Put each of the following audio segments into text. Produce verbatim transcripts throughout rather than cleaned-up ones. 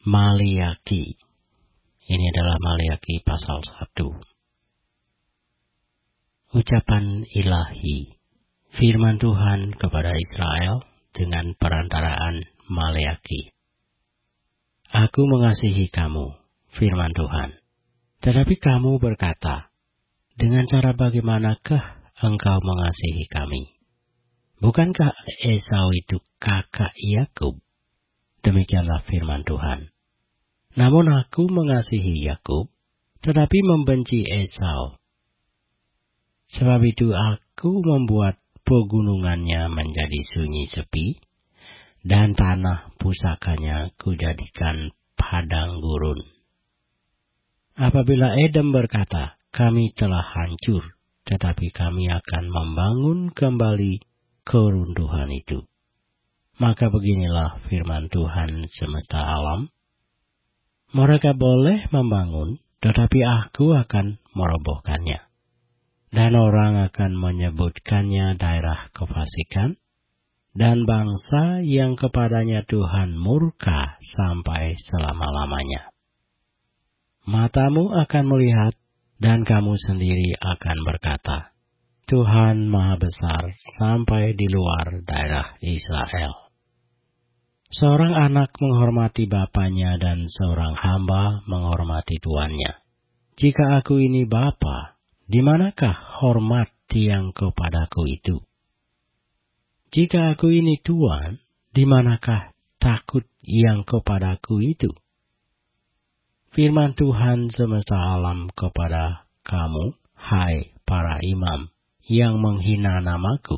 Maliaki. Ini adalah Maliaki pasal satu. Ucapan ilahi. Firman Tuhan kepada Israel dengan perantaraan Maliaki. Aku mengasihi kamu, firman Tuhan. Tetapi kamu berkata, dengan cara bagaimanakah engkau mengasihi kami? Bukankah Esau itu kakak Yakub? Demikianlah firman Tuhan. Namun aku mengasihi Yakub, tetapi membenci Esau. Sebab itu aku membuat pegunungannya menjadi sunyi sepi, dan tanah pusakanya kujadikan padang gurun. Apabila Edom berkata, kami telah hancur, tetapi kami akan membangun kembali keruntuhan itu. Maka beginilah firman Tuhan semesta alam. Mereka boleh membangun, tetapi aku akan merobohkannya. Dan orang akan menyebutkannya daerah kefasikan, dan bangsa yang kepadanya Tuhan murka sampai selama-lamanya. Matamu akan melihat, dan kamu sendiri akan berkata, Tuhan Maha Besar sampai di luar daerah Israel. Seorang anak menghormati bapanya dan seorang hamba menghormati tuannya. Jika aku ini bapa, di manakah hormat yang kepadaku itu? Jika aku ini tuan, di manakah takut yang kepadaku itu? Firman Tuhan semesta alam kepada kamu, hai para imam, yang menghina namaku.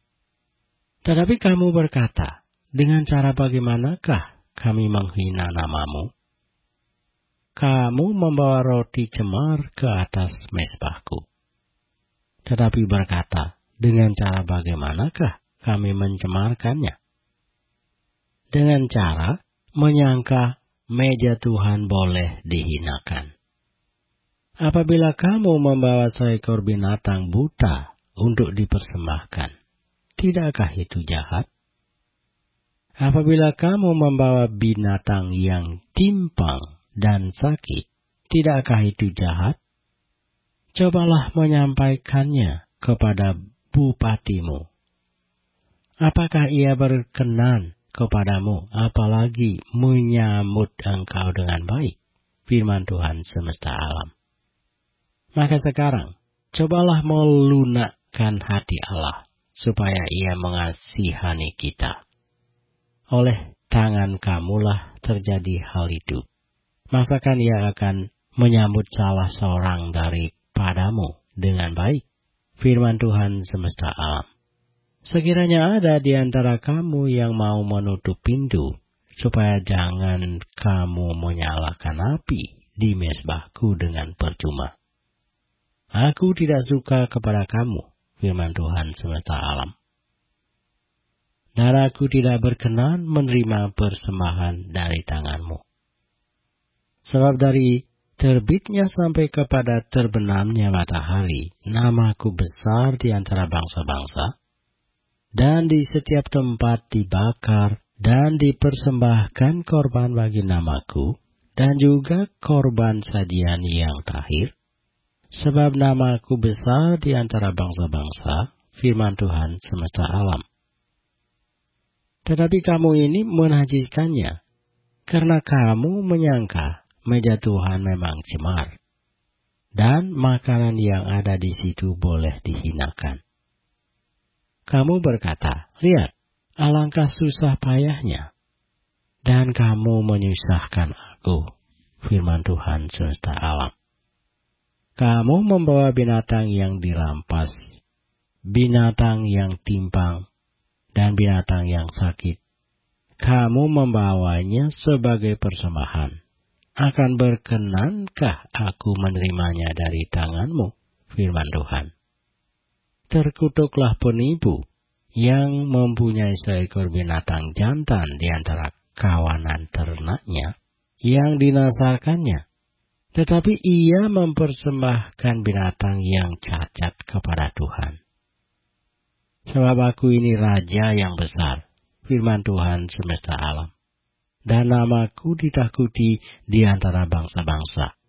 Tetapi kamu berkata, dengan cara bagaimanakah kami menghina namamu? Kamu membawa roti cemar ke atas mezbahku. Tetapi berkata, dengan cara bagaimanakah kami mencemarkannya? Dengan cara menyangka meja Tuhan boleh dihinakan. Apabila kamu membawa seekor binatang buta untuk dipersembahkan, tidakkah itu jahat? Apabila kamu membawa binatang yang timpang dan sakit, tidakkah itu jahat? Cobalah menyampaikannya kepada bupatimu. Apakah ia berkenan kepadamu, apalagi menyambut engkau dengan baik? Firman Tuhan semesta alam. Maka sekarang, cobalah melunakkan hati Allah, supaya ia mengasihani kita. Oleh tangan kamulah terjadi hal itu. Masakan ia akan menyambut salah seorang daripadamu dengan baik? Firman Tuhan semesta alam. Sekiranya ada di antara kamu yang mau menutup pintu, supaya jangan kamu menyalakan api di mezbahku dengan percuma. Aku tidak suka kepada kamu, firman Tuhan semesta alam. Dan aku tidak berkenan menerima persembahan dari tanganmu. Sebab dari terbitnya sampai kepada terbenamnya matahari, namaku besar di antara bangsa-bangsa, dan di setiap tempat dibakar dan dipersembahkan korban bagi namaku, dan juga korban sajian yang tahir. Sebab namaku besar di antara bangsa-bangsa, firman Tuhan semesta alam. Tetapi kamu ini menajiskannya, karena kamu menyangka meja Tuhan memang cemar, dan makanan yang ada di situ boleh dihinakan. Kamu berkata, lihat, alangkah susah payahnya, dan kamu menyusahkan aku, firman Tuhan semesta alam. Kamu membawa binatang yang dirampas, binatang yang timpang, dan binatang yang sakit. Kamu membawanya sebagai persembahan. Akan berkenankah aku menerimanya dari tanganmu, firman Tuhan? Terkutuklah penipu yang mempunyai seekor binatang jantan di antara kawanan ternaknya yang dinasarkannya, tetapi ia mempersembahkan binatang yang cacat kepada Tuhan. Sebab aku ini raja yang besar, firman Tuhan semesta alam. dan namaku ditakuti di antara bangsa-bangsa.